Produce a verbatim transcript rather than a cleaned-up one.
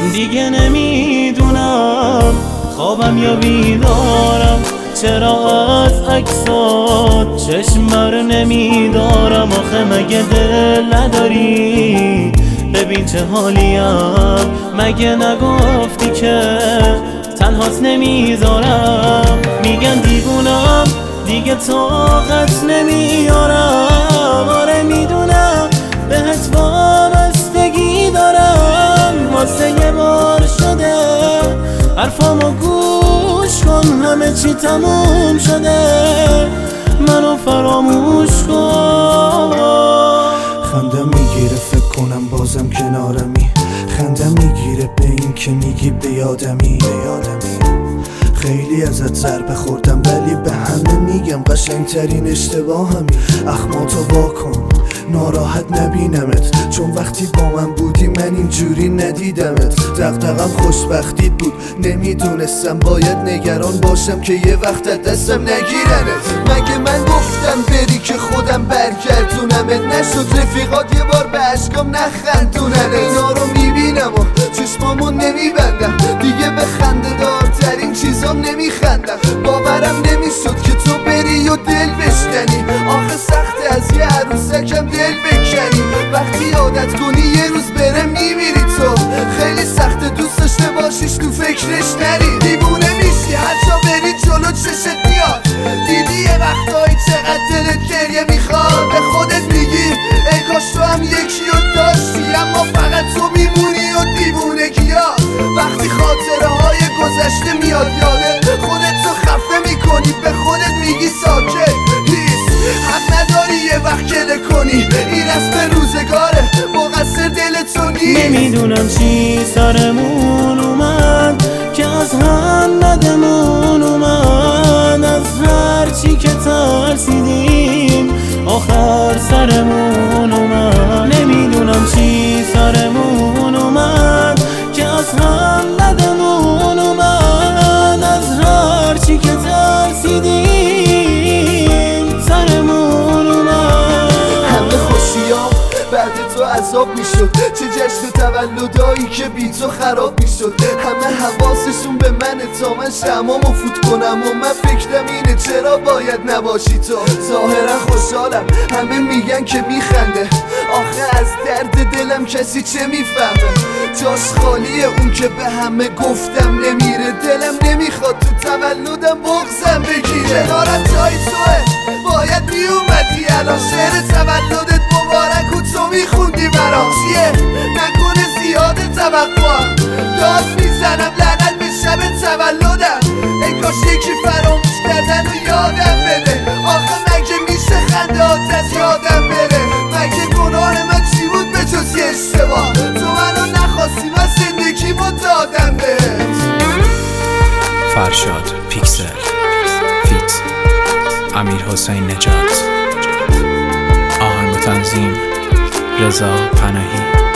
دیگه نمیدونم خوابم یا بیدارم، چرا از عکسات چشم بر نمیدارم. آخه مگه دل نداری ببین چه حالیم، مگه نگفتی که تنهات نمیذارم. میگن دیوونم دیگه طاقت نمیارم، آره میدونم بهت وابستگی دارم. واسه یه بار شده حرفامو گوش کن، همه چی تموم شده، منو فراموش کن. خندم میگیره فکر کنم بازم کنارمی، خندم میگیره به این که میگی بیادمی بیادمی. خیلی ازت ضربه خوردم ولی به همه میگم قشنگترین اشتباهمی. اخماتو واکن ناراحت نبینمت، چون وقتی با من بودی من اینجوری ندیدمت. دغدغم خوشبختیت بود، نمیدونستم باید نگران باشم که یه وقت از دستم نگیرنت. مگه من گفتم بری که خودم برگردونمت؟ نشد رفیقات یه بار به عشقم نخندونن. اینا رو میبینم و چشمامو نمیبندم، دیگه به خنده دارترین چیزام نمیخندم. باورم نمیشد که تو بری و دل بشکنی، آخه سخته از یه عروسکم دل بکنی. وقتی عادت کنی یه روز بره میمیری تو، خیلی سخته دوست داشته باشیش تو فکرش نری. دیوونه میشی حتی بری جلو چشت میاد، دیدی یه وقتایی چقدر دلت گریه میخواد. به خودت میگی ای کاش تو هم یکی رو داشتی، اما فقط تو میمونی و دیوونگیات. وقتی خاطره های گذشته میاد یادت، خودت تو خفه میکنی، به خودت میگی ساکت هیس. حق نداری یه وقت گله کنی، این رسم روزگاره، مقصر دلتو نیست. نمیدونم چی سرمون اومد که از هم ندمون اومد، از هر چی که ترسیدیم آخر سرمون اومد. نمیدونم چی سرمون اومد که از هم ندمون اومد، از هر چی که ترسیدیم سرمون اومد. همه خوشیام بعد تو عذاب میشد، چه جشن و تولدایی که بی تو خراب میشد. همه حواسشون به منه تا من شمامو فوت کنم و من فکرم اینه چرا باید نباشی تو. ظاهرا خوشحالم همه میگن که میخنده، آخه از درد دلم کسی چه میفهمه. جاش خالیه اون که به همه گفتم نمیره، دلم نمیخواد تو تولدم بغضم بگیره. کنارم جای توه باید میومدی الان، شعر تولدت مبارک و تو میخوندی برام. چیه نکنه زیاده توقعم، داد میزنم لعنت به شب تولدم. ای کاش یکی فراموش کردن و یادم بده، آخه مگه میشه خندهات از یادم بره؟ مگه گناه من چی بود به جز یه اشتباه؟ تو منو نخواستی من زندگیمو دادم بهت. فرشاد پیکسل فیت امیر حسین نجات، آهنگ و تنظیم رضا پناهی.